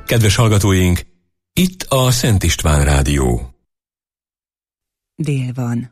Kedves hallgatóink, itt a Szent István Rádió. Dél van.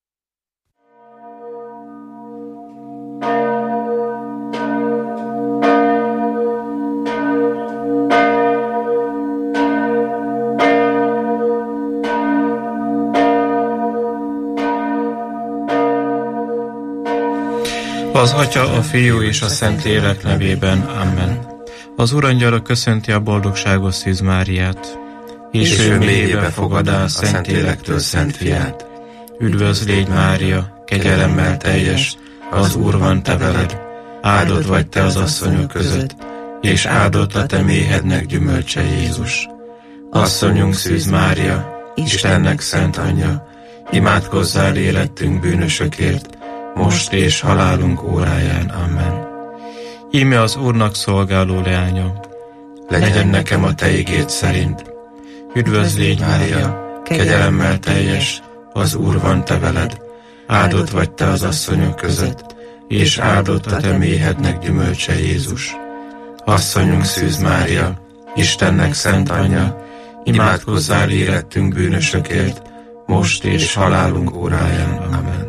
Az Atya, a Fiú és a Szentlélek nevében. Amen. Az Urangyala köszönti a boldogságos Szűz Máriát, és ő mélyébe fogadá a Szentlélektől Szent Fiát. Üdvözl légy, Mária, kegyelemmel teljes, az Úr van te veled, áldott vagy te az asszonyok között, és áldott a te méhednek gyümölcse Jézus. Asszonyunk Szűz Mária, Istennek szent anyja, imádkozzál érettünk bűnösökért, most és halálunk óráján. Amen. Íme az Úrnak szolgáló leánya, legyen nekem a te igéd szerint. Üdvözl légy, Mária, kegyelemmel teljes, az Úr van te veled, áldott vagy te az asszonyok között, és áldott a te méhednek gyümölcse Jézus. Asszonyunk Szűz Mária, Istennek szent anyja, imádkozzál érettünk bűnösökért, most és halálunk óráján. Amen.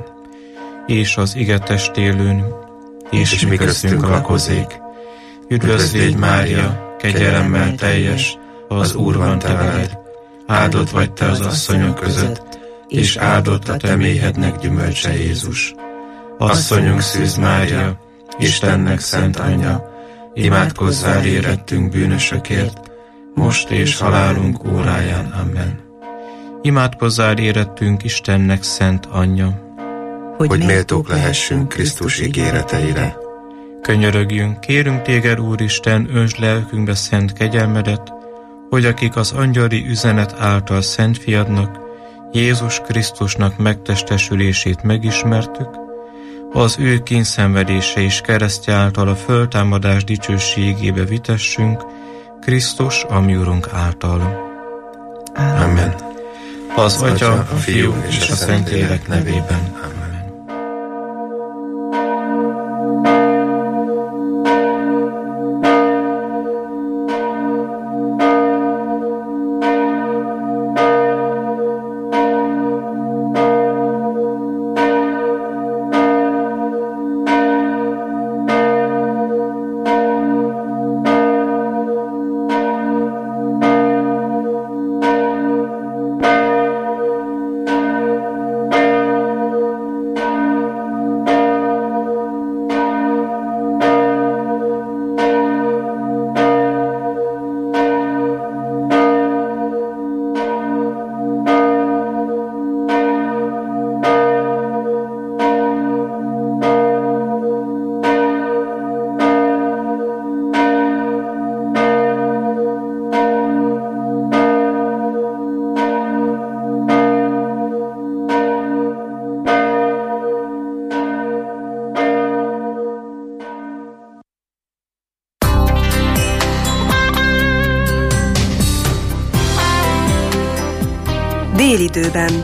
És az ige testélőn, és mi köztünk lakozik. Üdvözl légy, Mária, kegyelemmel teljes, az Úr van te veled, áldott vagy te az asszonyok között, és áldott a te méhednek gyümölcse Jézus. Asszonyunk Szűz Mária, Istennek szent anyja, imádkozzál érettünk bűnösökért, most és halálunk óráján. Amen. Imádkozzál érettünk Istennek szent anyja, hogy méltók lehessünk Krisztus ígéreteire. Könyörögjünk, kérünk téged, Úristen, öntsd lelkünkbe szent kegyelmedet, hogy akik az angyali üzenet által Szent Fiadnak, Jézus Krisztusnak megtestesülését megismertük, az ő kínszenvedése és keresztje által a föltámadás dicsőségébe vitessünk, Krisztus, a mi Urunk által. Amen. Az Atya, a Fiú és a Szentlélek nevében. Amen. Délidőben.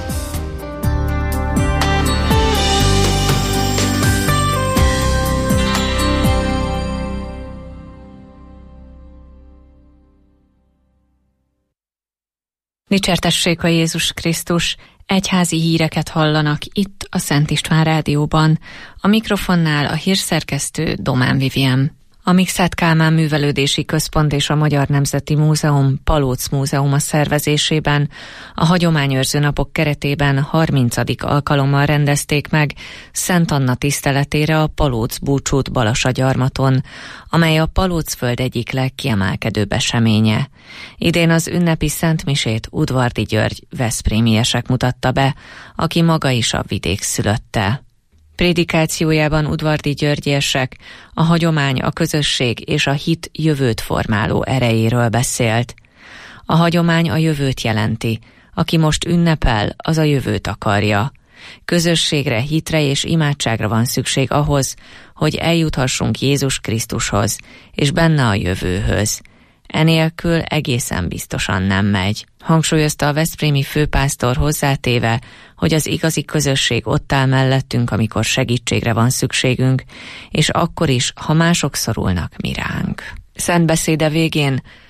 Dicsértessék a Jézus Krisztus, egyházi híreket hallanak itt a Szent István Rádióban. A mikrofonnál a hírszerkesztő Domán Vivien. A Mikszáth Kálmán Művelődési Központ és a Magyar Nemzeti Múzeum Palóc Múzeuma szervezésében a Hagyományőrző Napok keretében 30. alkalommal rendezték meg Szent Anna tiszteletére a Palóc búcsút Balassagyarmaton, amely a Palócföld egyik legkiemelkedőbb eseménye. Idén az ünnepi szentmisét Udvardy György veszprémiesek mutatta be, aki maga is a vidék szülötte. Prédikációjában Udvardy Györgyesek a hagyomány, a közösség és a hit jövőt formáló erejéről beszélt. A hagyomány a jövőt jelenti, aki most ünnepel, az a jövőt akarja. Közösségre, hitre és imádságra van szükség ahhoz, hogy eljuthassunk Jézus Krisztushoz, és benne a jövőhöz. Enélkül egészen biztosan nem megy. Hangsúlyozta a veszprémi főpásztor, hozzátéve, hogy az igazi közösség ott áll mellettünk, amikor segítségre van szükségünk, és akkor is, ha mások szorulnak mi ránk. Szentbeszéde végén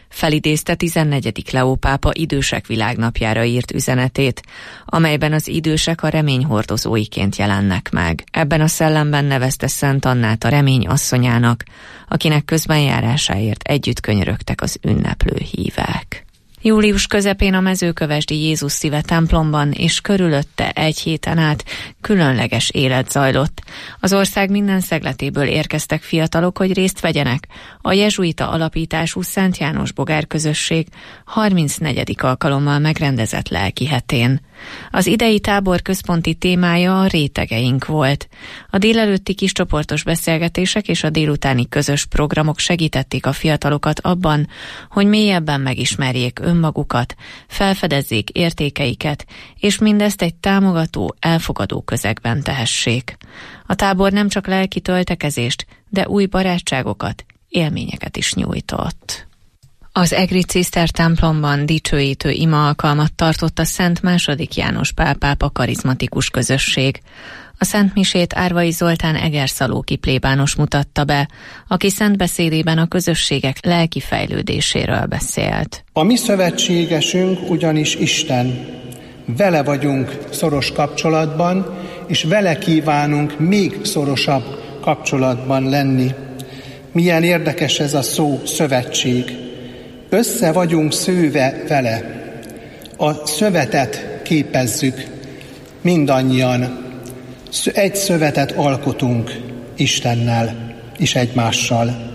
felidézte 14. Leó pápa idősek világnapjára írt üzenetét, amelyben az idősek a remény hordozóiként jelennek meg. Ebben a szellemben nevezte Szent Annát a remény asszonyának, akinek közbenjárásáért együtt könyörögtek az ünneplő hívek. Július közepén a Mezőkövesdi Jézus Szíve templomban és körülötte egy héten át különleges élet zajlott. Az ország minden szegletéből érkeztek fiatalok, hogy részt vegyenek a jezsuita alapítású Szent János Bogár közösség 34. alkalommal megrendezett lelki hetén. Az idei tábor központi témája a rétegeink volt. A délelőtti kiscsoportos beszélgetések és a délutáni közös programok segítették a fiatalokat abban, hogy mélyebben megismerjék önmagukat, felfedezzék értékeiket, és mindezt egy támogató, elfogadó közegben tehessék. A tábor nem csak lelki töltekezést, de új barátságokat, élményeket is nyújtott. Az egri Ciszter templomban dicsőítő ima alkalmat tartott a Szent II. János Pál pápa karizmatikus közösség. A Szent Misét Árvai Zoltán egerszalóki plébános mutatta be, aki szent beszédében a közösségek lelki fejlődéséről beszélt. A mi szövetségesünk ugyanis Isten. Vele vagyunk szoros kapcsolatban, és vele kívánunk még szorosabb kapcsolatban lenni. Milyen érdekes ez a szó, szövetség. Össze vagyunk szőve vele. A szövetet képezzük mindannyian. Egy szövetet alkotunk Istennel és egymással.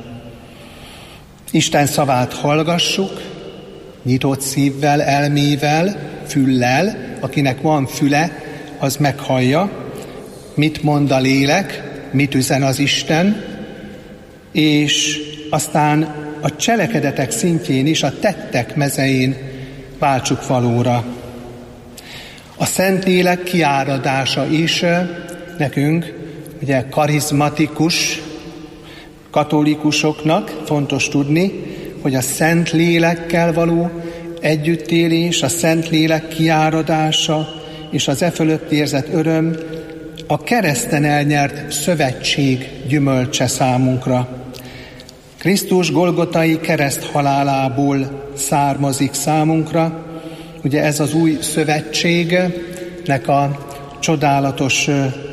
Isten szavát hallgassuk, nyitott szívvel, elmével, füllel. Akinek van füle, az meghallja, mit mond a lélek, mit üzen az Isten, és aztán a cselekedetek szintjén is, a tettek mezein váltsuk valóra. A Szentlélek kiáradása is nekünk, ugye karizmatikus katolikusoknak fontos tudni, hogy a Szentlélekkel való együttélés, a Szentlélek kiáradása és az e fölött érzett öröm a kereszten elnyert szövetség gyümölcse számunkra. Krisztus golgotai kereszt halálából származik számunkra. Ugye ez az új szövetségnek a csodálatos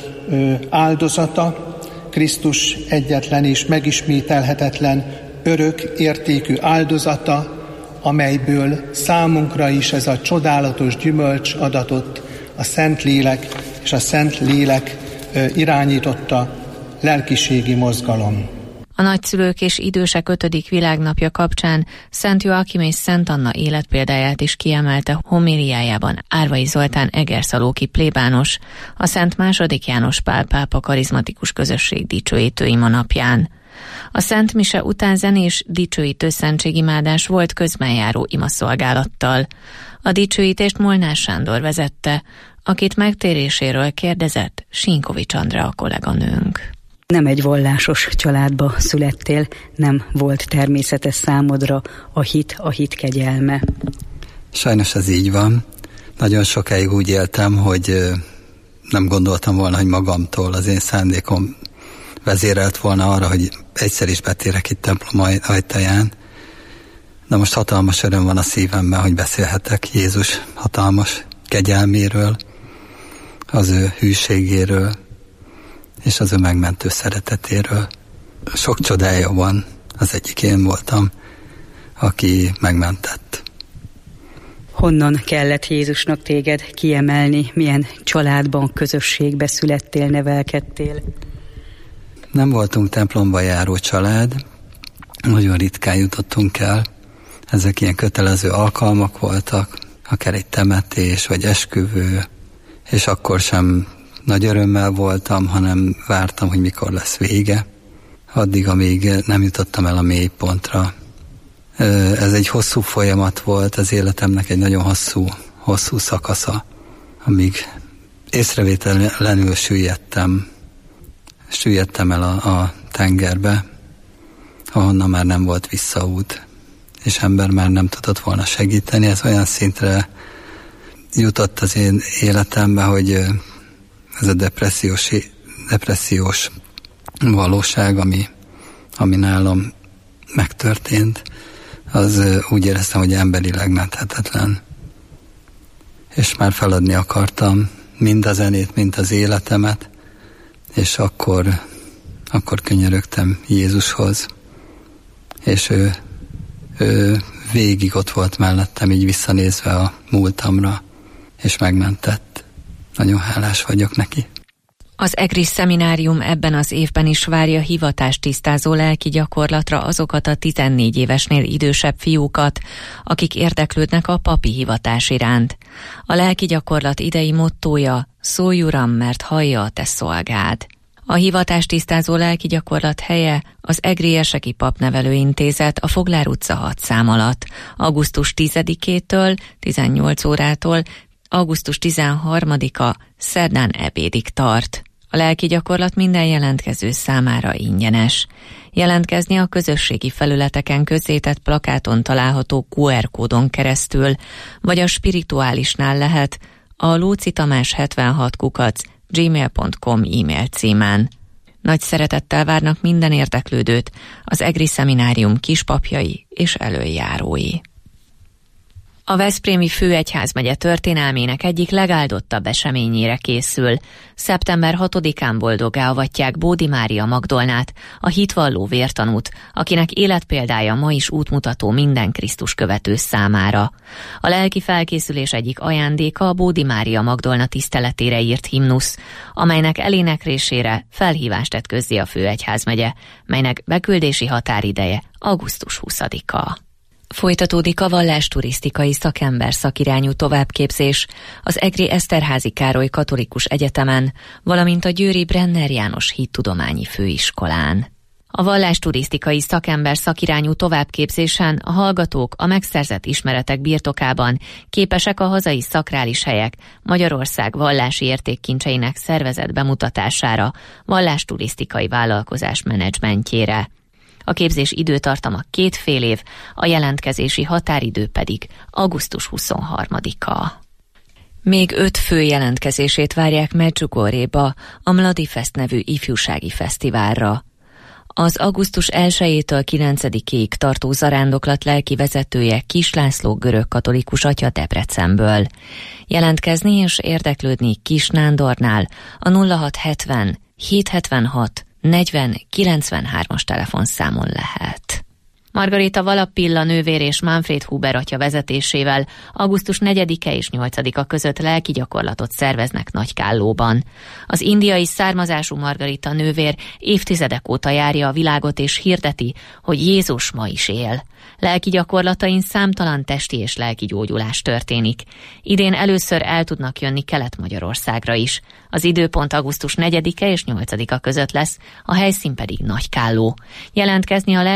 áldozata, Krisztus egyetlen és megismételhetetlen örök értékű áldozata, amelyből számunkra is ez a csodálatos gyümölcs adatott, a Szentlélek és a Szentlélek irányította lelkiségi mozgalom. A nagyszülők és idősek 5. világnapja kapcsán Szent Joachim és Szent Anna életpéldáját is kiemelte homiliájában Árvai Zoltán egerszalóki plébános a Szent II. János Pál pápa karizmatikus közösség dicsőítő ima napján. A Szent Mise után zenés dicsőítő szentségimádás volt közbenjáró imaszolgálattal. A dicsőítést Molnár Sándor vezette, akit megtéréséről kérdezett Sinkovics Andrea a kolléganőnk. Nem egy vallásos családba születtél, nem volt természetes számodra a hit kegyelme. Sajnos ez így van. Nagyon sokáig úgy éltem, hogy nem gondoltam volna, hogy magamtól az én szándékom vezérelt volna arra, hogy egyszer is betérek itt templom ajtaján. De most hatalmas öröm van a szívemben, hogy beszélhetek Jézus hatalmas kegyelméről, az ő hűségéről, és az ő megmentő szeretetéről. Sok csodája van, az egyik én voltam, aki megmentett. Honnan kellett Jézusnak téged kiemelni? Milyen családban, közösségbe születtél, nevelkedtél? Nem voltunk templomba járó család, nagyon ritkán jutottunk el. Ezek ilyen kötelező alkalmak voltak, akár egy temetés vagy esküvő, és akkor sem nagy örömmel voltam, hanem vártam, hogy mikor lesz vége, addig, amíg nem jutottam el a mélypontra. Ez egy hosszú folyamat volt, az életemnek egy nagyon hosszú szakasza, amíg észrevétlenül süllyedtem el a tengerbe, ahonnan már nem volt visszaút, és ember már nem tudott volna segíteni. Ez olyan szintre jutott az én életembe, hogy ez a depressziós valóság, ami nálam megtörtént, az úgy éreztem, hogy emberileg menthetetlen. És már feladni akartam mind a zenét, mind az életemet, és akkor könyörögtem Jézushoz, és ő végig ott volt mellettem, így visszanézve a múltamra, és megmentett. Nagyon hálás vagyok neki. Az EGRI szeminárium ebben az évben is várja hivatástisztázó lelki gyakorlatra azokat a 14 évesnél idősebb fiúkat, akik érdeklődnek a papi hivatás iránt. A lelki gyakorlat idei mottója: szólj Uram, mert hallja a te szolgád. A hivatástisztázó lelki gyakorlat helye az EGRI Eseki Papnevelőintézet a Foglár utca 6 szám alatt, augusztus 10-től 18 órától augusztus 13-a szerdán ebédig tart. A lelki gyakorlat minden jelentkező számára ingyenes. Jelentkezni a közösségi felületeken közzétett plakáton található QR kódon keresztül, vagy a spirituálisnál lehet a lucitamás76@gmail.com e-mail címen. Nagy szeretettel várnak minden érdeklődőt az EGRI szeminárium kispapjai és elöljárói. A veszprémi főegyházmegye történelmének egyik legáldottabb eseményére készül. Szeptember 6-án boldoggá avatják Bódi Mária Magdolnát, a hitvalló vértanút, akinek életpéldája ma is útmutató minden Krisztus követő számára. A lelki felkészülés egyik ajándéka a Bódi Mária Magdolna tiszteletére írt himnusz, amelynek eléneklésére felhívást tett közzé a főegyházmegye, melynek beküldési határideje augusztus 20-a. Folytatódik a vallásturisztikai szakember szakirányú továbbképzés az EGRI Eszterházy Károly Katolikus Egyetemen, valamint a győri Brenner János Hittudományi Főiskolán. A vallásturisztikai szakember szakirányú továbbképzésen a hallgatók a megszerzett ismeretek birtokában képesek a hazai szakrális helyek, Magyarország vallási értékkincseinek szervezett bemutatására, vallásturisztikai vállalkozás menedzsmentjére. A képzés időtartama 2,5 év, a jelentkezési határidő pedig augusztus 23-a. Még 5 fő jelentkezését várják Medjugorjéba a Mladifest nevű ifjúsági fesztiválra. Az augusztus 1-től 9-ig tartó zarándoklat lelki vezetője Kis László görög katolikus atya Debrecenből. Jelentkezni és érdeklődni Kis Nándornál a 0670 776 40-93-as telefonszámon lehet. Margarita Valappilla nővér és Manfred Huber atya vezetésével augusztus 4-e és 8-a között lelki gyakorlatot szerveznek Nagykállóban. Az indiai származású Margarita nővér évtizedek óta járja a világot és hirdeti, hogy Jézus ma is él. Lelki gyakorlatain számtalan testi és lelki gyógyulás történik. Idén először el tudnak jönni Kelet-Magyarországra is. Az időpont augusztus 4-e és 8-a között lesz, a helyszín pedig Nagykálló. Jelentkezni a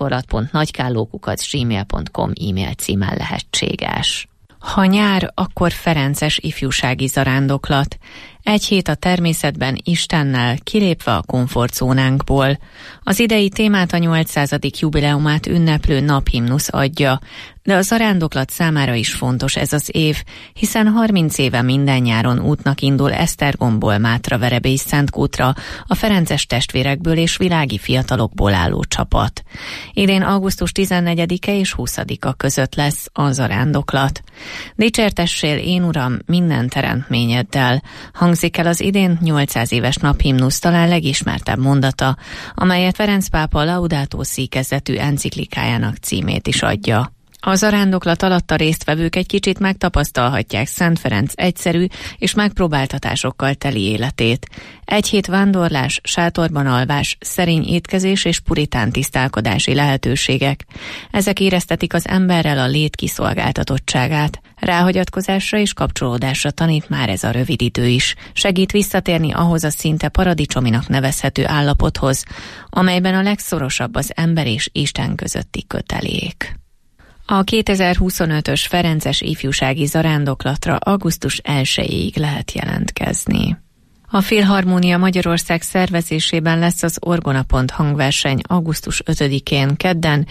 lelkigyakorolat.nagykálló@gmail.com e-mail címen lehetséges. Ha nyár, akkor ferences ifjúsági zarándoklat. Egy hét a természetben Istennel, kilépve a komfortzónánkból. Az idei témát a 800. jubileumát ünneplő naphimnusz adja, de a zarándoklat számára is fontos ez az év, hiszen 30 éve minden nyáron útnak indul Esztergomból Mátraverebe és Szentkútra a ferences testvérekből és világi fiatalokból álló csapat. Idén augusztus 14-e és 20-a között lesz a zarándoklat. Dicsértessél én, Uram, minden teremtményeddel, hangzik el az idén 800 éves naphimnusz talán legismertebb mondata, amelyet Ferenc pápa Laudato Si kezdetű enciklikájának címét is adja. A zarándoklat alatt a résztvevők egy kicsit megtapasztalhatják Szent Ferenc egyszerű és megpróbáltatásokkal teli életét. Egy hét vándorlás, sátorban alvás, szerény étkezés és puritán tisztálkodási lehetőségek. Ezek éreztetik az emberrel a lét kiszolgáltatottságát. Ráhagyatkozásra és kapcsolódásra tanít már ez a rövid idő is. Segít visszatérni ahhoz a szinte paradicsominak nevezhető állapothoz, amelyben a legszorosabb az ember és Isten közötti kötelék. A 2025-ös ferences ifjúsági zarándoklatra augusztus 1-ig lehet jelentkezni. A Filharmónia Magyarország szervezésében lesz az Orgonapont hangverseny augusztus 5-én kedden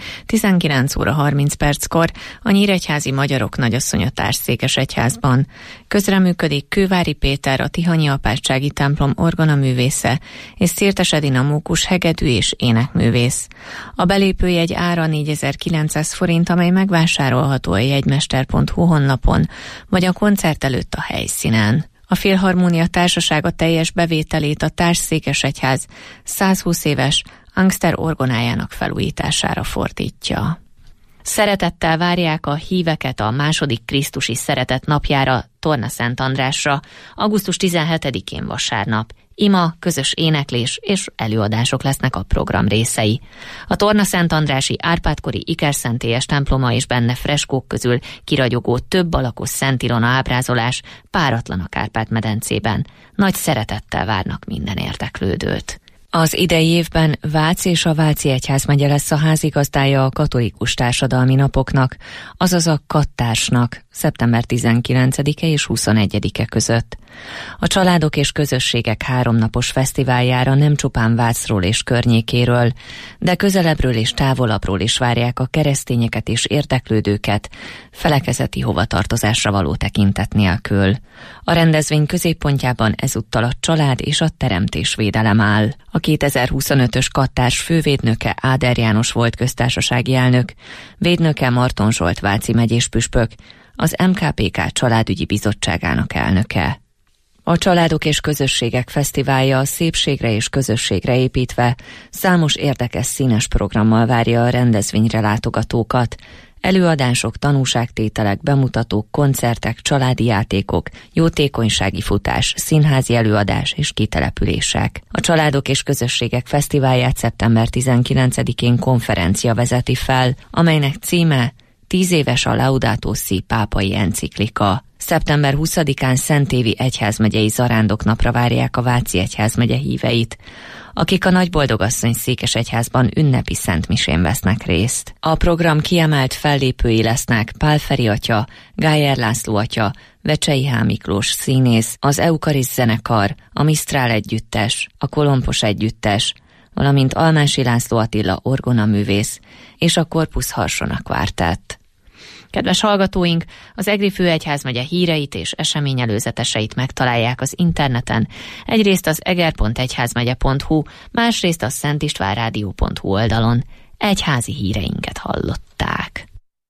19 óra 30 perckor a Nyíregyházi Magyarok Nagyasszonya Társszékesegyházban. Közreműködik Kővári Péter, a Tihanyi Apátsági templom orgonaművésze, és Szirtes Edina Mókus hegedű és énekművész. A belépőjegy ára 4900 forint, amely megvásárolható a jegymester.hu honlapon, vagy a koncert előtt a helyszínen. A Filharmónia Társasága teljes bevételét a Társszékesegyház 120 éves Angster orgonájának felújítására fordítja. Szeretettel várják a híveket a második krisztusi szeretet napjára, Tornaszent Andrásra, augusztus 17-én vasárnap. Ima, közös éneklés és előadások lesznek a program részei. A Tornaszent Andrási Árpád-kori Ikerszentélyes temploma és benne freskók közül kiragyogó több alakos Szent Ilona ábrázolás páratlan a Kárpát-medencében. Nagy szeretettel várnak minden érdeklődőt. Az idei évben Vác és a Váci Egyházmegye lesz a házigazdája a katolikus társadalmi napoknak, azaz a Kattársnak, szeptember 19-e és 21-e között. A családok és közösségek 3 napos fesztiváljára nem csupán Vácról és környékéről, de közelebbről és távolabbról is várják a keresztényeket és érdeklődőket, felekezeti hovatartozásra való tekintet nélkül. A rendezvény középpontjában ezúttal a család és a teremtésvédelem áll. A 2025-ös Kattárs fővédnöke Áder János volt köztársasági elnök, védnöke Marton Zsolt váci megyés püspök, az MKPK családügyi bizottságának elnöke. A Családok és Közösségek Fesztiválja a szépségre és közösségre építve számos érdekes színes programmal várja a rendezvényre látogatókat. Előadások, tanúságtételek, bemutatók, koncertek, családi játékok, jótékonysági futás, színházi előadás és kitelepülések. A Családok és Közösségek Fesztiválját szeptember 19-én konferencia vezeti fel, amelynek címe 10 éves a Laudato Si pápai enciklika. Szeptember 20-án Szentévi egyházmegyei zarándoknapra várják a Váci egyházmegye híveit, akik a Nagyboldogasszony székesegyházban ünnepi szentmisén vesznek részt. A program kiemelt fellépői lesznek Pál Feri atya, Gájer László atya, Vecsei H. Miklós színész, az Eukarisz zenekar, a Misztrál együttes, a Kolompos együttes, valamint Almási László Attila orgonaművész és a Corpus Harsona Quartet. Kedves hallgatóink, az Egri Főegyházmegye híreit és eseményelőzeteseit megtalálják az interneten, egyrészt az eger.egyházmegye.hu, másrészt a szentistvánrádió.hu oldalon. Egyházi híreinket hallották.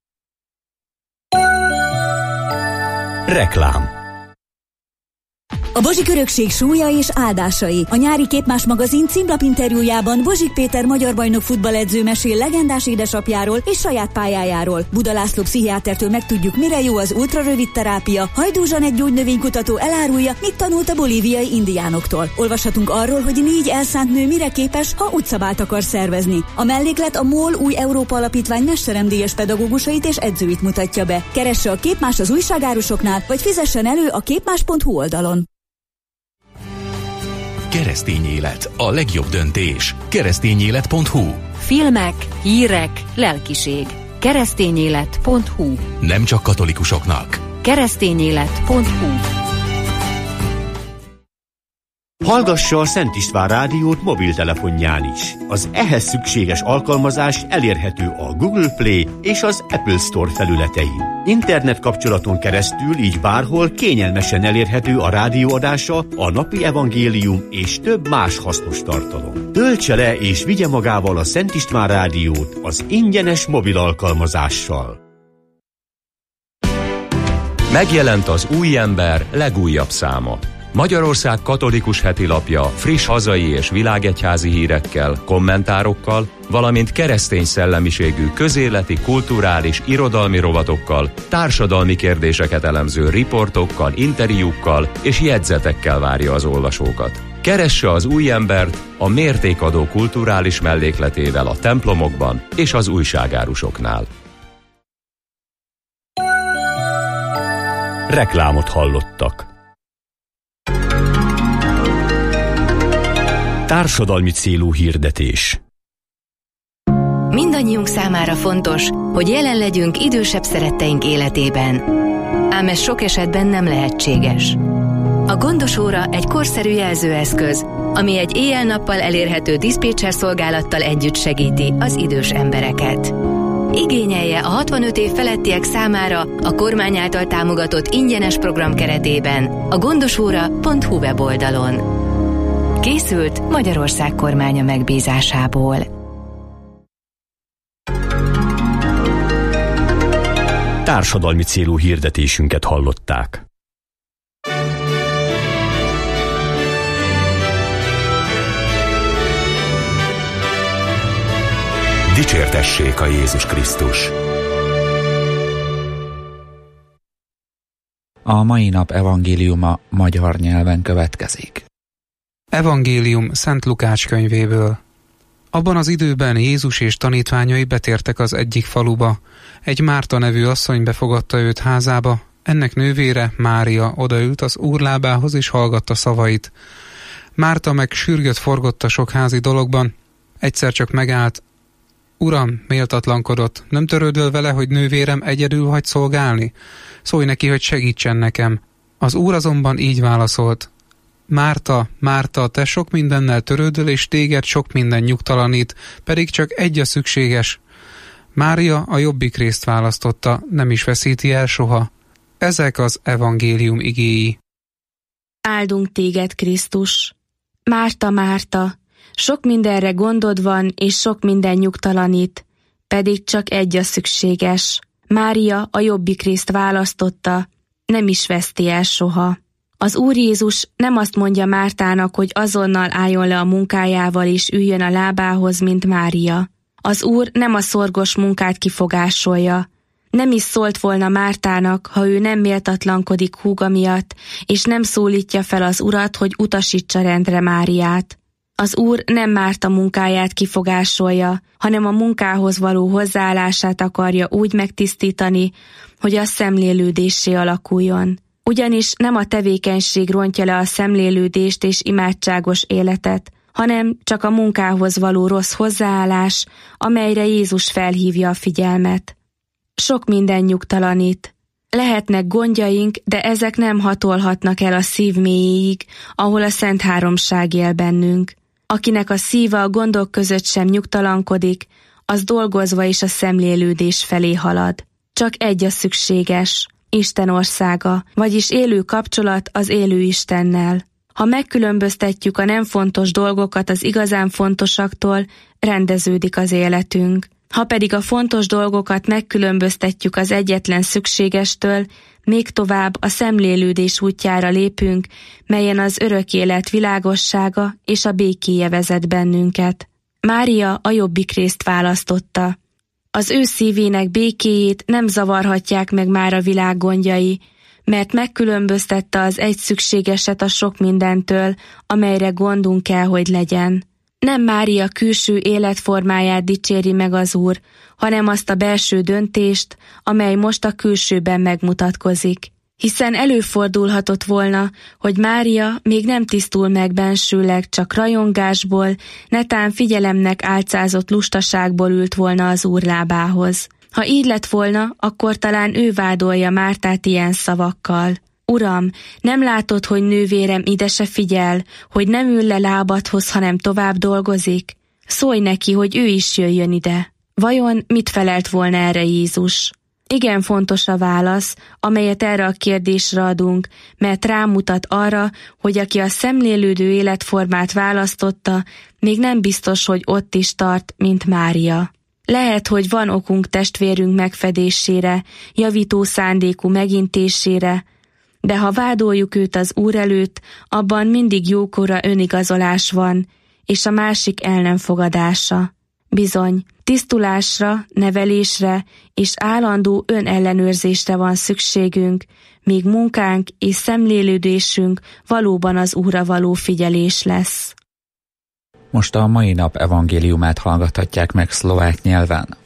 Reklám. A Bozsik örökség súlya és áldásai. A nyári Képmás magazin címlapinterjújában Bozsik Péter magyar bajnok futballedző mesél legendás édesapjáról és saját pályájáról. Buda László pszichiátertől megtudjuk, mire jó az ultrarövid terápia. Hajdú Zsanett gyógynövénykutató elárulja, mit tanult a bolíviai indiánoktól. Olvashatunk arról, hogy 4 elszánt nő mire képes, ha utcabált akar szervezni. A melléklet a MOL új Európa Alapítvány mesteremdíjas pedagógusait és edzőit mutatja be. Keresse a Képmás az újságárusoknál, vagy fizessen elő a képmás.hu oldalon. Keresztény élet, a legjobb döntés. Keresztényélet.hu. Filmek, hírek, lelkiség. Keresztényélet.hu. Nem csak katolikusoknak. Keresztényélet.hu. Hallgassa a Szent István rádiót mobiltelefonján is. Az ehhez szükséges alkalmazás elérhető a Google Play és az Apple Store felületein. Internet kapcsolaton keresztül így bárhol kényelmesen elérhető a rádióadása, a napi evangélium és több más hasznos tartalom. Töltse le és vigye magával a Szent István rádiót az ingyenes mobil alkalmazással. Megjelent az Új Ember legújabb száma. Magyarország katolikus hetilapja friss hazai és világegyházi hírekkel, kommentárokkal, valamint keresztény szellemiségű közéleti, kulturális, irodalmi rovatokkal, társadalmi kérdéseket elemző riportokkal, interjúkkal és jegyzetekkel várja az olvasókat. Keresse az Új Embert a mértékadó kulturális mellékletével a templomokban és az újságárusoknál. Reklámot hallottak. Társadalmi célú hirdetés. Mindannyiunk számára fontos, hogy jelen legyünk idősebb szeretteink életében. Ám ez sok esetben nem lehetséges. A gondos óra egy korszerű jelzőeszköz, ami egy éjjel-nappal elérhető diszpécser szolgálattal együtt segíti az idős embereket. Igényelje a 65 év felettiek számára a kormány által támogatott ingyenes program keretében a gondosóra.hu weboldalon. Készült Magyarország kormánya megbízásából. Társadalmi célú hirdetésünket hallották. Dicsértessék a Jézus Krisztus! A mai nap evangéliuma magyar nyelven következik. Evangélium Szent Lukács könyvéből. Abban az időben Jézus és tanítványai betértek az egyik faluba. Egy Márta nevű asszony befogadta őt házába, ennek nővére, Mária odaült az Úr lábához és hallgatta szavait. Márta meg sürgött forgott a sok házi dologban, egyszer csak megállt. Uram, méltatlankodott, nem törődöl vele, hogy nővérem egyedül hagy szolgálni? Szólj neki, hogy segítsen nekem. Az Úr azonban így válaszolt. Márta, Márta, te sok mindennel törődöl, és téged sok minden nyugtalanít, pedig csak egy a szükséges. Mária a jobbik részt választotta, nem is veszíti el soha. Ezek az evangélium igéi. Áldunk téged, Krisztus! Márta, Márta! Sok mindenre gondod van, és sok minden nyugtalanít, pedig csak egy a szükséges. Mária a jobbik részt választotta, nem is veszti el soha. Az Úr Jézus nem azt mondja Mártának, hogy azonnal álljon le a munkájával és üljön a lábához, mint Mária. Az Úr nem a szorgos munkát kifogásolja. Nem is szólt volna Mártának, ha ő nem méltatlankodik húga miatt, és nem szólítja fel az Urat, hogy utasítsa rendre Máriát. Az Úr nem Márta munkáját kifogásolja, hanem a munkához való hozzáállását akarja úgy megtisztítani, hogy az szemlélődéssé alakuljon. Ugyanis nem a tevékenység rontja le a szemlélődést és imádságos életet, hanem csak a munkához való rossz hozzáállás, amelyre Jézus felhívja a figyelmet. Sok minden nyugtalanít. Lehetnek gondjaink, de ezek nem hatolhatnak el a szív mélyéig, ahol a Szent Háromság él bennünk. Akinek a szíve a gondok között sem nyugtalankodik, az dolgozva is a szemlélődés felé halad. Csak egy a szükséges, Isten országa, vagyis élő kapcsolat az élő Istennel. Ha megkülönböztetjük a nem fontos dolgokat az igazán fontosaktól, rendeződik az életünk. Ha pedig a fontos dolgokat megkülönböztetjük az egyetlen szükségestől, még tovább a szemlélődés útjára lépünk, melyen az örök élet világossága és a békéje vezet bennünket. Mária a jobbik részt választotta. Az ő szívének békéjét nem zavarhatják meg már a világ gondjai, mert megkülönböztette az egy szükségeset a sok mindentől, amelyre gondunk kell, hogy legyen. Nem Mária külső életformáját dicséri meg az Úr, hanem azt a belső döntést, amely most a külsőben megmutatkozik. Hiszen előfordulhatott volna, hogy Mária még nem tisztul meg bensőleg, csak rajongásból, netán figyelemnek álcázott lustaságból ült volna az Úr lábához. Ha így lett volna, akkor talán ő vádolja Mártát ilyen szavakkal. Uram, nem látod, hogy nővérem ide se figyel, hogy nem ül le lábadhoz, hanem tovább dolgozik? Szólj neki, hogy ő is jöjjön ide. Vajon mit felelt volna erre Jézus? Igen fontos a válasz, amelyet erre a kérdésre adunk, mert rámutat arra, hogy aki a szemlélődő életformát választotta, még nem biztos, hogy ott is tart, mint Mária. Lehet, hogy van okunk testvérünk megfedésére, javító szándékú megintésére, de ha vádoljuk őt az Úr előtt, abban mindig jókora önigazolás van, és a másik el nem fogadása. Bizony, tisztulásra, nevelésre és állandó önellenőrzésre van szükségünk, míg munkánk és szemlélődésünk valóban az Úrra való figyelés lesz. Most a mai nap evangéliumát hallgathatják meg szlovák nyelven.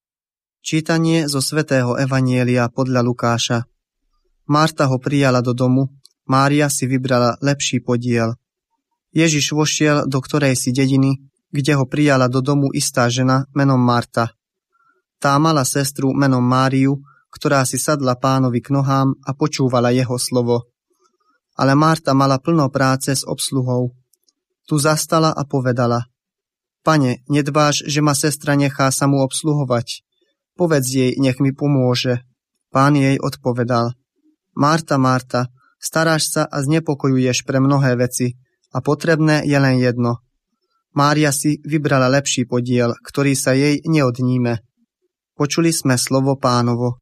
Čítanie zo svätého evanjelia podľa Lukáša. Marta ho prijala do domu, Mária si vybrala lepší podiel. Ježiš vošiel do ktorejsi dediny, kde ho prijala do domu istá žena menom Marta. Tá mala sestru menom Máriu, ktorá si sadla pánovi k nohám a počúvala jeho slovo. ale Marta mala plno práce s obsluhou. Tu zastala a povedala: Pane, nedbáš, že ma sestra nechá samu obsluhovať? Povedz jej, nech mi pomôže. Pán jej odpovedal: Marta, Marta, staráš sa a znepokojuješ pre mnohé veci a potrebné je len jedno. Mária si vybrala lepší podiel, ktorý sa jej neodníme. Počuli sme slovo Pánovo.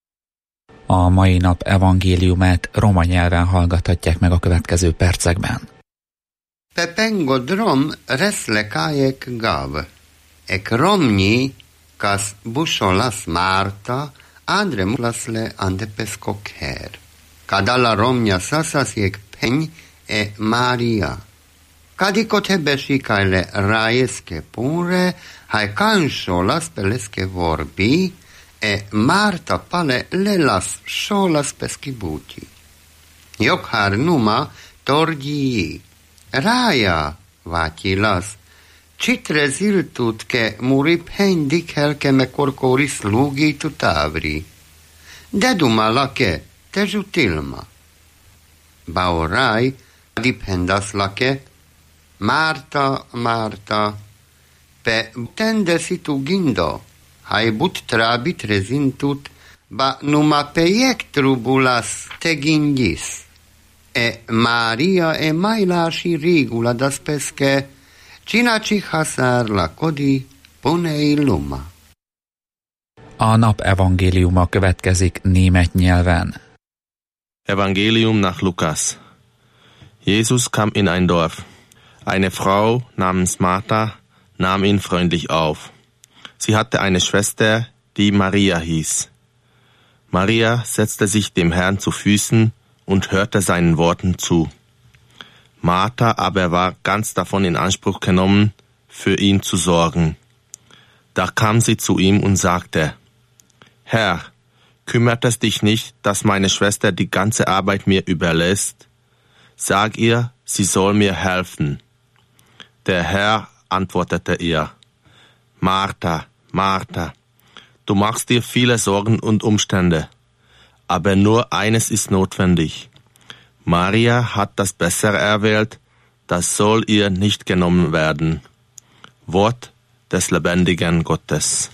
A mai nap evangéliumát roma nyelven hallgathatják meg a következő percekben. Pepengo drom resle kajek gav. Ek romni kas busholas Marta andre mulasle ande peskok her. Kadala romnia sasas jek peň e Maria. Kadiko tebe šikajle rajeske pure, haj kanšolas peleske vorbi, e Marta pale lelas šolas peski buti. Jokhar numa tordii. Raja, vatilas, citre ziltutke muri pendik helke me korkori slugi tutavri. Deduma lake težutilma. Baoraj dipendas lake, Marta, Marta, pe tende situ gindo, hai but trabit rezintut, ba numa pejek trubulas te gindis. E Maria e mailási régula das peske, csinacsi haszárla kodi ponei luma. A nap evangéliuma következik német nyelven. Evangelium nach Lukas. Jesus kam in ein Dorf. Eine Frau namens Martha nahm ihn freundlich auf. Sie hatte eine Schwester, die Maria hieß. Maria setzte sich dem Herrn zu Füßen und hörte seinen Worten zu. Martha aber war ganz davon in Anspruch genommen, für ihn zu sorgen. Da kam sie zu ihm und sagte: Herr, kümmert es dich nicht, dass meine Schwester die ganze Arbeit mir überlässt? Sag ihr, sie soll mir helfen. Der Herr antwortete ihr: Martha, Martha, du machst dir viele Sorgen und Umstände, aber nur eines ist notwendig. Maria hat das Bessere erwählt, das soll ihr nicht genommen werden. Wort des lebendigen Gottes.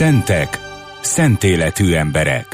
Szentek, szent életű emberek.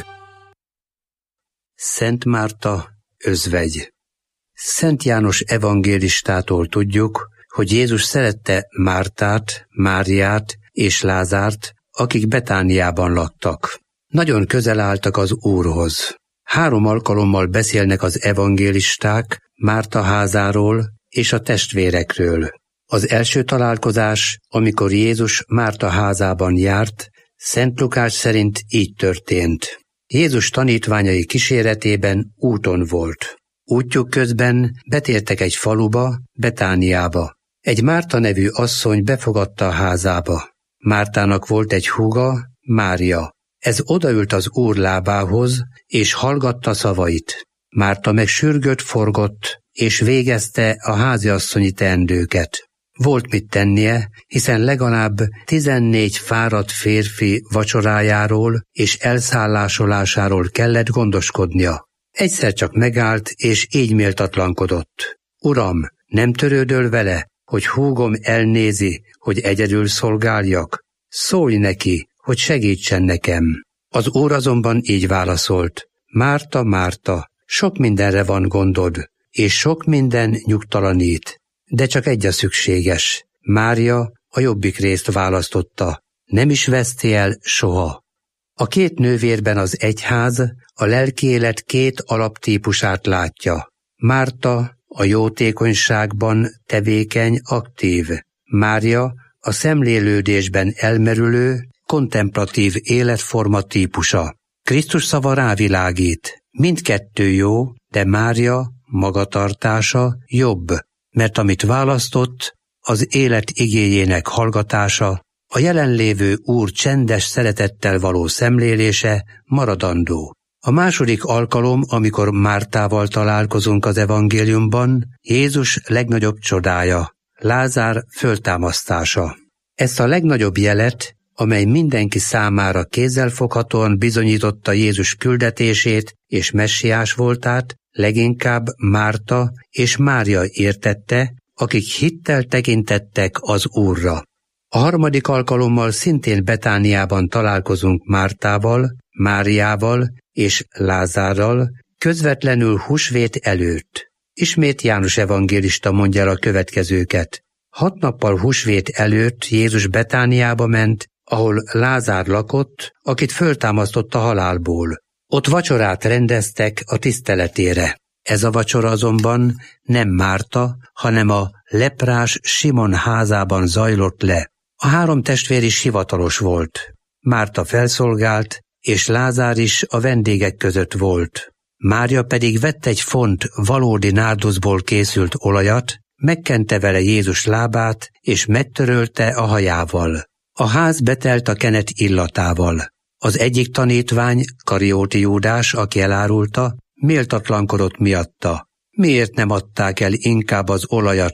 Szent Márta, özvegy. Szent János evangélistától tudjuk, hogy Jézus szerette Mártát, Máriát és Lázárt, akik Betániában laktak. Nagyon közel álltak az Úrhoz. 3 alkalommal beszélnek az evangélisták Márta házáról és a testvérekről. Az első találkozás, amikor Jézus Márta házában járt, Szent Lukács szerint így történt. Jézus tanítványai kíséretében úton volt. Útjuk közben betértek egy faluba, Betániába. Egy Márta nevű asszony befogadta a házába. Mártának volt egy húga, Mária. Ez odaült az Úr lábához, és hallgatta szavait. Márta meg sürgött, forgott, és végezte a háziasszonyi teendőket. Volt mit tennie, hiszen legalább 14 fáradt férfi vacsorájáról és elszállásolásáról kellett gondoskodnia. Egyszer csak megállt, és így méltatlankodott. Uram, nem törődöl vele, hogy húgom elnézi, hogy egyedül szolgáljak? Szólj neki, hogy segítsen nekem. Az Úr azonban így válaszolt. Márta, Márta, sok mindenre van gondod, és sok minden nyugtalanít, de csak egy a szükséges. Mária a jobbik részt választotta, nem is veszti el soha. A 2 nővérben az egyház a lelki élet 2 alaptípusát látja. Márta a jótékonyságban tevékeny, aktív. Mária a szemlélődésben elmerülő, kontemplatív életforma típusa. Krisztus szava rávilágít. Mindkettő jó, de Mária magatartása jobb, mert amit választott, az élet igéjének hallgatása, a jelenlévő Úr csendes szeretettel való szemlélése maradandó. A második alkalom, amikor Mártával találkozunk az evangéliumban, Jézus legnagyobb csodája, Lázár föltámasztása. Ezt a legnagyobb jelet, amely mindenki számára kézzelfoghatóan bizonyította Jézus küldetését és messiás voltát, leginkább Márta és Mária értette, akik hittel tekintettek az Úrra. A harmadik alkalommal szintén Betániában találkozunk Mártával, Máriával és Lázárral, közvetlenül húsvét előtt. Ismét János evangélista mondja el a következőket. 6 nappal húsvét előtt Jézus Betániába ment, ahol Lázár lakott, akit föltámasztott a halálból. Ott vacsorát rendeztek a tiszteletére. Ez a vacsora azonban nem Márta, hanem a leprás Simon házában zajlott le. A 3 testvér is hivatalos volt. Márta felszolgált, és Lázár is a vendégek között volt. Mária pedig vett egy font valódi nárduszból készült olajat, megkente vele Jézus lábát, és megtörölte a hajával. A ház betelt a kenet illatával. Az egyik tanítvány, Karióti Júdás, aki elárulta, méltatlankodott miatta. Miért nem adták el inkább az olajat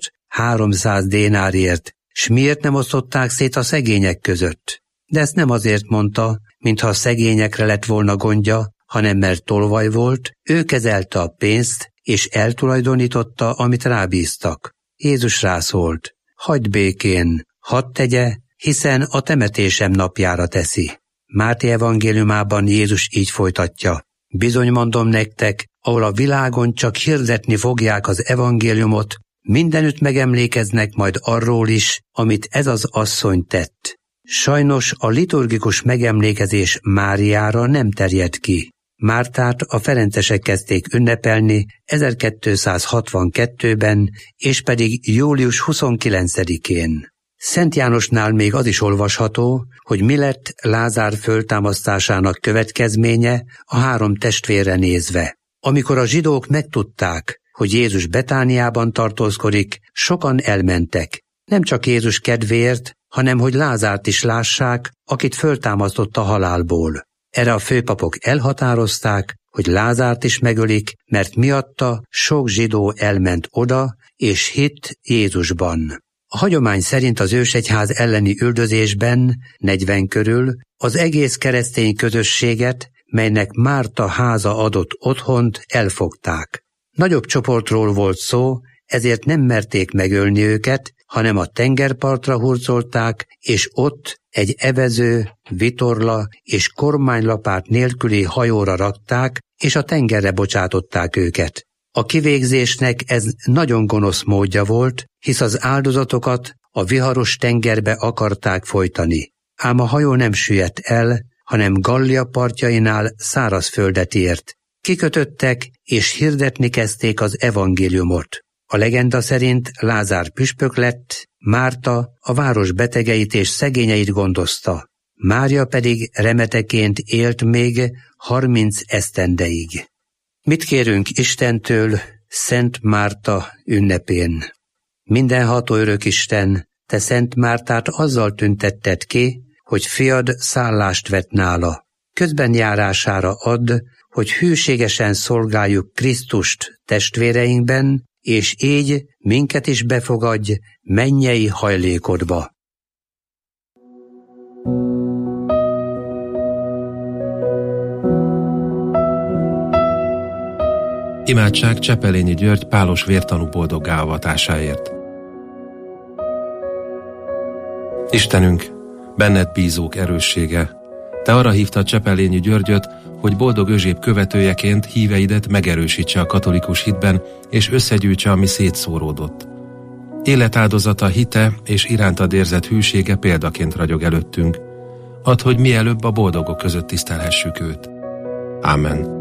300 dénárért, s miért nem osztották szét a szegények között? De ezt nem azért mondta, mintha a szegényekre lett volna gondja, hanem mert tolvaj volt, ő kezelte a pénzt, és eltulajdonította, amit rábíztak. Jézus rászólt, hagyd békén, hadd tegye, hiszen a temetésem napjára teszi. Máté evangéliumában Jézus így folytatja. Bizony mondom nektek, ahol a világon csak hirdetni fogják az evangéliumot, mindenütt megemlékeznek majd arról is, amit ez az asszony tett. Sajnos a liturgikus megemlékezés Máriára nem terjed ki. Mártát a ferencesek kezdték ünnepelni 1262-ben, és pedig július 29-én. Szent Jánosnál még az is olvasható, hogy mi lett Lázár föltámasztásának következménye a 3 testvérre nézve. Amikor a zsidók megtudták, hogy Jézus Betániában tartózkodik, sokan elmentek. Nem csak Jézus kedvéért, hanem hogy Lázárt is lássák, akit föltámasztott a halálból. Erre a főpapok elhatározták, hogy Lázárt is megölik, mert miatta sok zsidó elment oda, és hitt Jézusban. A hagyomány szerint az ősegyház elleni üldözésben 40 körül az egész keresztény közösséget, melynek Márta háza adott otthont, elfogták. Nagyobb csoportról volt szó, ezért nem merték megölni őket, hanem a tengerpartra hurcolták, és ott egy evező, vitorla és kormánylapát nélküli hajóra rakták, és a tengerre bocsátották őket. A kivégzésnek ez nagyon gonosz módja volt, hisz az áldozatokat a viharos tengerbe akarták folytani. Ám a hajó nem süllyedt el, hanem Gallia partjainál szárazföldet ért. Kikötöttek, és hirdetni kezdték az evangéliumot. A legenda szerint Lázár püspök lett, Márta a város betegeit és szegényeit gondozta. Mária pedig remeteként élt még 30 esztendeig. Mit kérünk Istentől Szent Márta ünnepén? Mindenható Örökisten, te Szent Mártát azzal tüntetted ki, hogy fiad szállást vett nála. Közbenjárására add, hogy hűségesen szolgáljuk Krisztust testvéreinkben, és így minket is befogadj mennyei hajlékodba. Imádság Csepelényi György pálos vértanú boldoggá avatásáért. Istenünk, benned bízók erőssége, te arra hívtad Csepelényi Györgyöt, hogy boldog Özséb követőjeként híveidet megerősítse a katolikus hitben, és összegyűjtse, ami szétszóródott. Életáldozata, hite és irántad érzett hűsége példaként ragyog előttünk. Add, hogy mielőbb a boldogok között tisztelhessük őt. Ámen.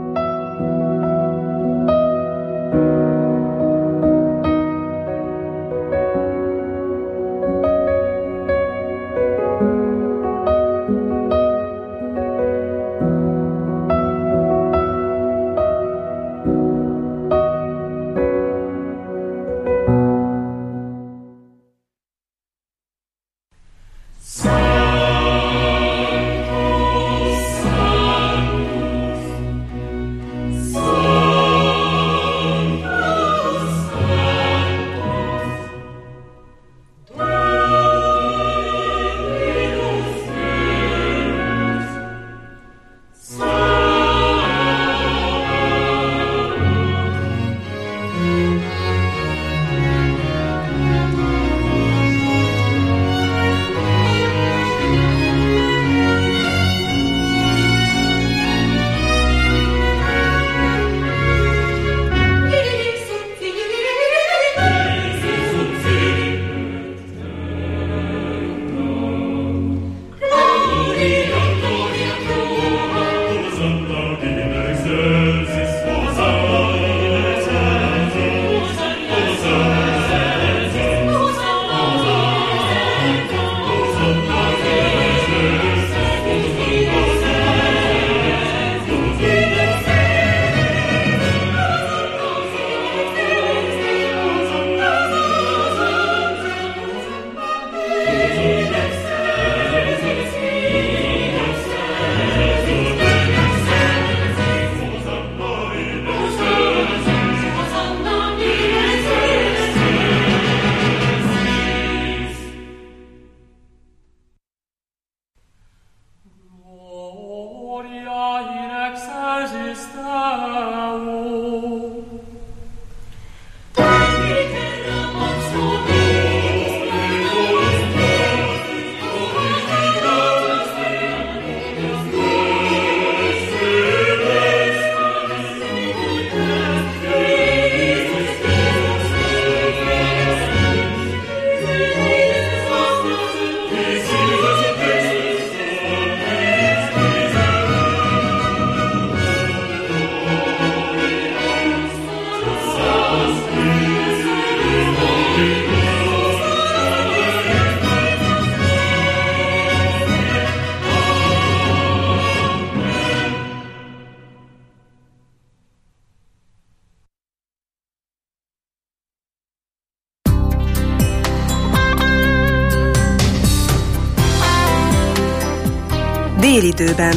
Délidőben.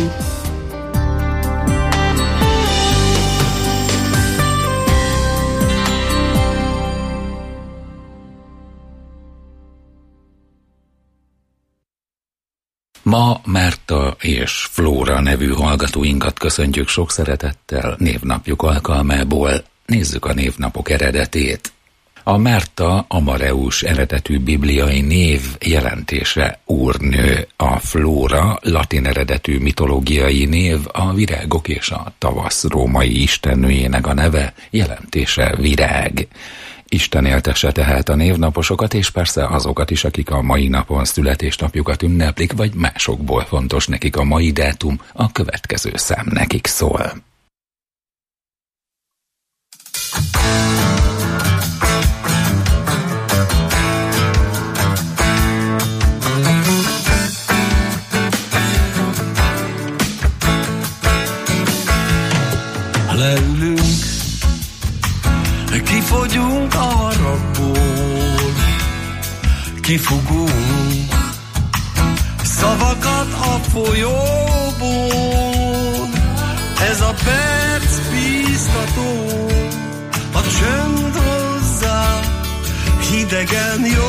Ma Márta és Flóra nevű hallgatóinkat köszöntjük sok szeretettel névnapjuk alkalmából. Nézzük a névnapok eredetét. A Márta Amareus eredetű bibliai név jelentése úrnő, a Flóra latin eredetű mitológiai név, a virágok és a tavasz római istennőjének a neve, jelentése virág. Isten éltesse tehát a névnaposokat, és persze azokat is, akik a mai napon születésnapjukat ünneplik, vagy másokból fontos nekik a mai dátum, a következő szám nekik szól. Leülünk, kifogyunk a haragból, kifugunk szavakat a folyóból. Ez a perc bíztató, a csönd hozzá hidegen jó.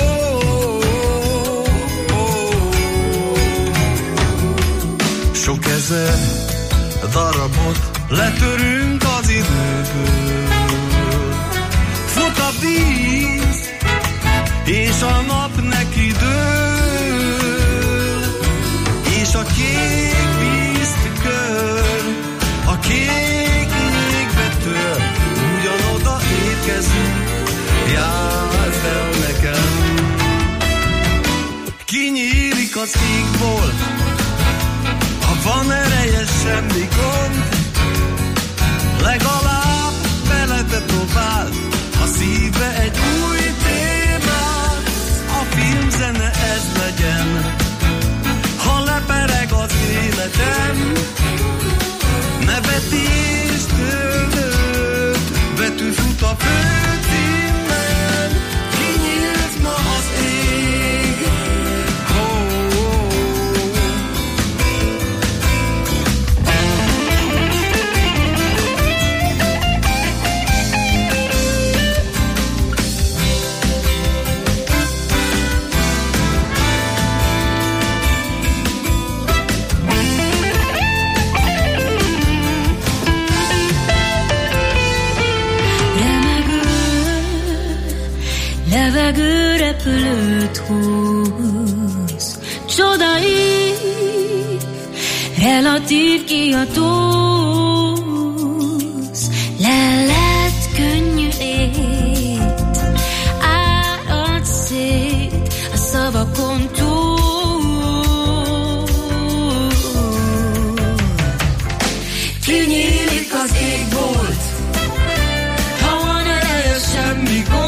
Sok ezer darabot letörünk az időből, fut a víz, és a nap neki dől, és a kék víztükör a kék égbe tör. Ugyanoda érkezünk, járd el nekem. Kinyílik az égból, ha van ereje, semmi gond, legalább belete próbál a szívbe egy új témát. A filmzene ez legyen, ha lepereg az életem. Nevetés tőlőt, betű fut a főcímen. Kinyílt ma az ég, levegő repülőt húz, csoda ív, relatív kiadóz, lelet könnyű ét, árad szét a szavakon túl. Kinyílik az égbolt, ha van ereje, semmi gond.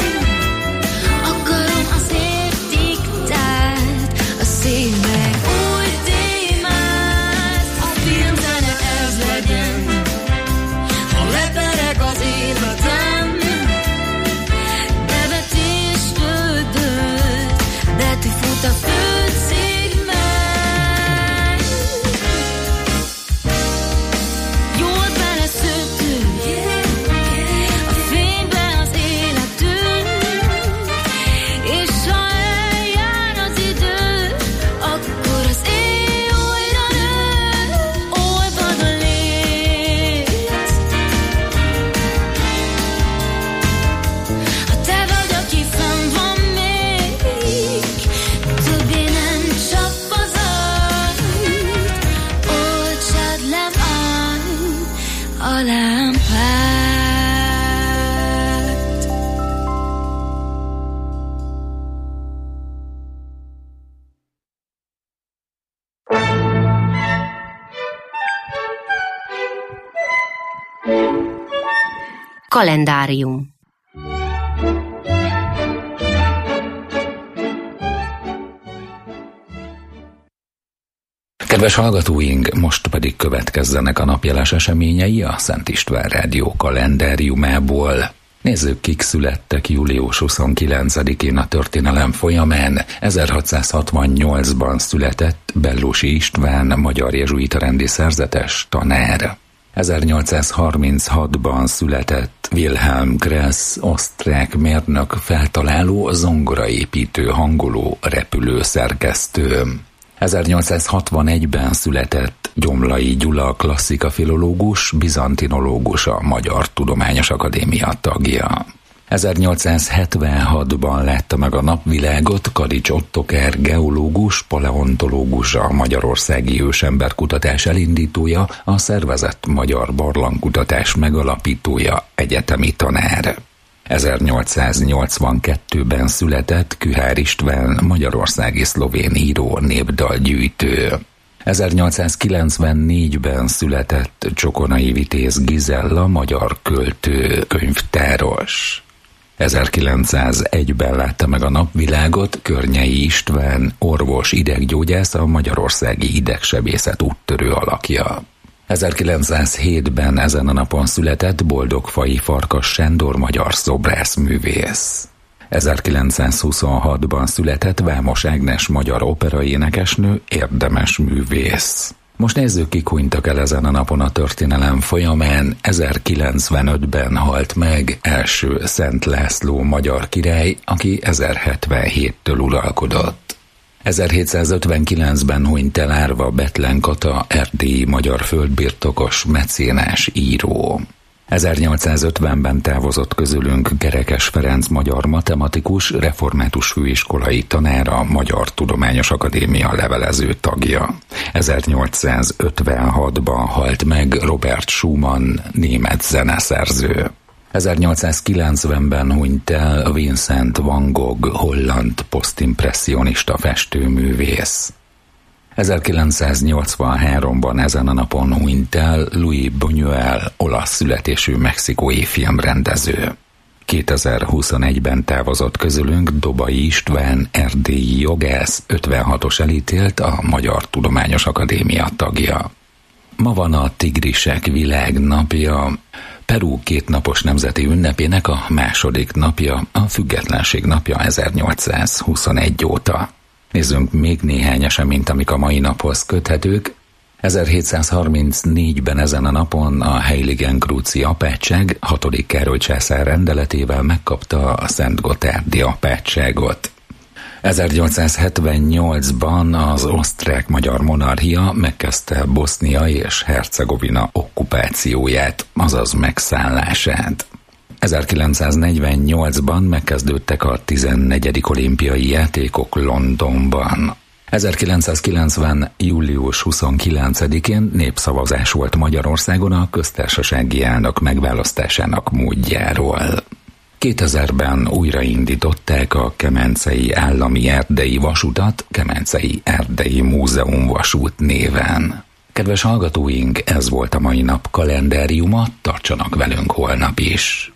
Kalendárium. Kedves hallgatóink, most pedig következzenek a napjeles eseményei a Szent István Rádió kalendáriumából. Nézzük, kik születtek július 29-én a történelem folyamán. 1668-ban született Bellusi István, magyar jezsuita rendi szerzetes, tanár. 1836-ban született Wilhelm Grass, osztrák mérnök, feltaláló, zongoraépítő, hangoló, repülőszerkesztő. 1861-ben született Gyomlai Gyula, klasszikafilológus, bizantinológus, a Magyar Tudományos Akadémia tagja. 1876-ban látta meg a napvilágot Kadics Ottokár geológus, paleontológus, a magyarországi ősemberkutatás elindítója, a szervezett magyar barlangkutatás megalapítója, egyetemi tanár. 1882-ben született Kühár István, magyarországi szlovén író, népdalgyűjtő. 1894-ben született Csokonai Vitéz Gizella, magyar költő, könyvtáros. 1901-ben látta meg a napvilágot Környei István, orvos, ideggyógyász, a magyarországi idegsebészet úttörő alakja. 1907-ben ezen a napon született Boldogfai Farkas Sándor, magyar szobrászművész. 1926-ban született Vámos Ágnes, magyar operaénekesnő, érdemes művész. Most nézzük, kik hunytak el ezen a napon a történelem folyamán. 1095-ben halt meg első Szent László magyar király, aki 1077-től uralkodott. 1759-ben hunyt el Árva Bethlen Kata, erdélyi magyar földbirtokos, mecénás, író. 1850-ben távozott közülünk Kerekes Ferenc, magyar matematikus, református főiskolai tanára, Magyar Tudományos Akadémia levelező tagja. 1856-ban halt meg Robert Schumann, német zeneszerző. 1890-ben hunyt el Vincent van Gogh, holland posztimpresszionista festőművész. 1983-ban ezen a napon hunyt el Louis Buñuel, olasz születésű mexikói filmrendező. 2021-ben távozott közülünk Dobai István, erdélyi jogász, 56-os elítélt, a Magyar Tudományos Akadémia tagja. Ma van a Tigrisek világnapja. Peru kétnapos nemzeti ünnepének a második napja, a Függetlenség napja 1821 óta. Nézzünk még néhány eseményt, amik a mai naphoz köthetők. 1734-ben ezen a napon a Heiligenkrúzi apátság 6. Károly császár rendeletével megkapta a Szent Gotthárdi apátságot. 1878-ban az osztrák-magyar monarchia megkezdte Bosznia és Hercegovina okkupációját, azaz megszállását. 1948-ban megkezdődtek a 14. olimpiai játékok Londonban. 1990. július 29-én népszavazás volt Magyarországon a köztársasági elnök megválasztásának módjáról. 2000-ben újraindították a Kemencei Állami Erdei Vasutat Kemencei Erdei Múzeum vasút néven. Kedves hallgatóink, ez volt a mai nap kalendáriuma, tartsanak velünk holnap is!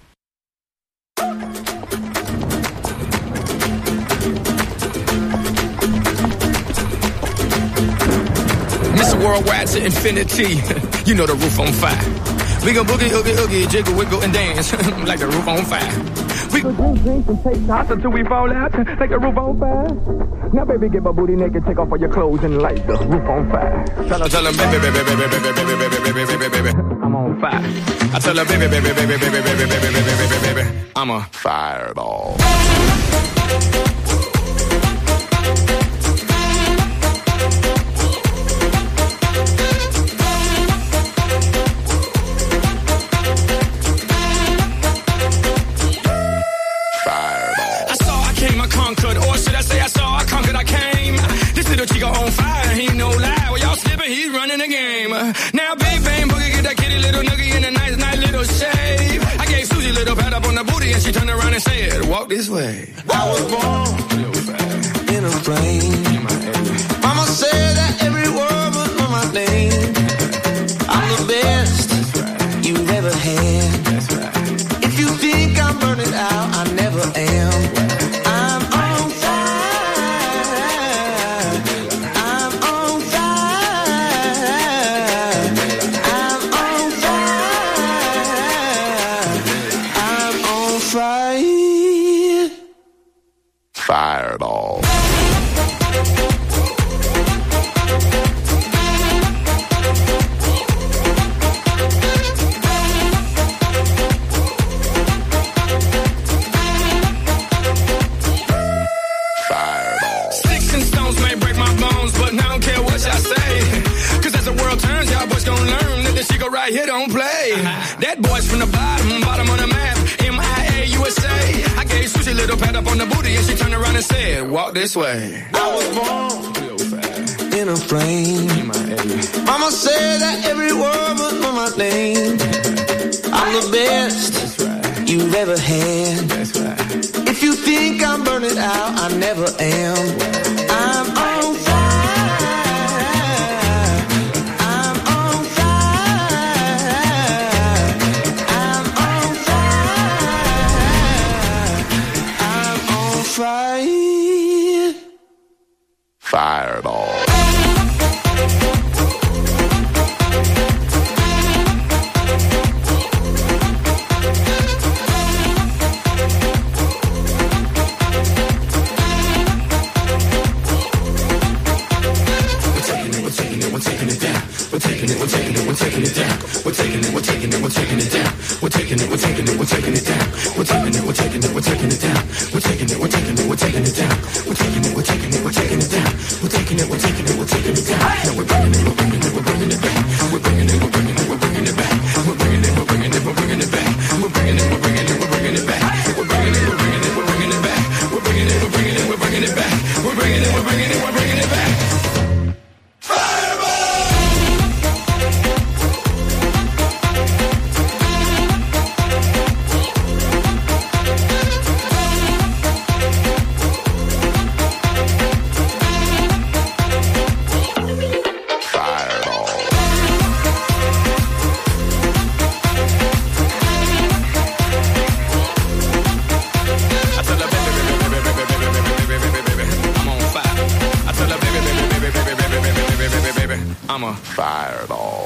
Mr. Worldwide to infinity, you know the roof on fire. We gon' boogie, oogie, oogie, jiggle, wiggle, and dance like the roof on fire. We gon' drink, drink, and take shots until we fall out like the roof on fire. Now, baby, get my booty naked, take off all your clothes and light the roof on fire. Tell her, baby, baby, baby, baby, baby, baby, baby, baby, baby, I'm on fire. I tell her, baby, baby, baby, baby, baby, baby, baby, baby, baby, I'm a fireball. Chico on fire, he no lie. Well, y'all slipping, he's running the game. Now, big bang boogie, get that kitty little noogie in a nice, nice little shave. I gave Susie a little pat up on the booty, and she turned around and said, "Walk this way." I was born in a plane. Mama said that every word was on my name. I'm the best you've ever had. If you think I'm burning out, I never am. Fireball. Sticks and stones may break my bones, but I don't care what y'all say. Cause as the world turns, y'all boys gon' learn that this shit go right here don't play. That boy's from the bottom, bottom of the map. MIA, USA. say. I gave Susie a little pat up on the booty and she turned around and said, walk this way. I was born in a flame. Mama said that every word was my name. I'm the best you've ever had. If you think I'm burning out, I never am. I'm on fire. I'm on fire. I'm on fire. I'm on fire. Fireball. I'm a fireball.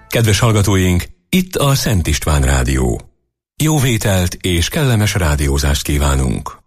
Kedves hallgatóink, itt a Szent István Rádió. Jó vételt és kellemes rádiózást kívánunk!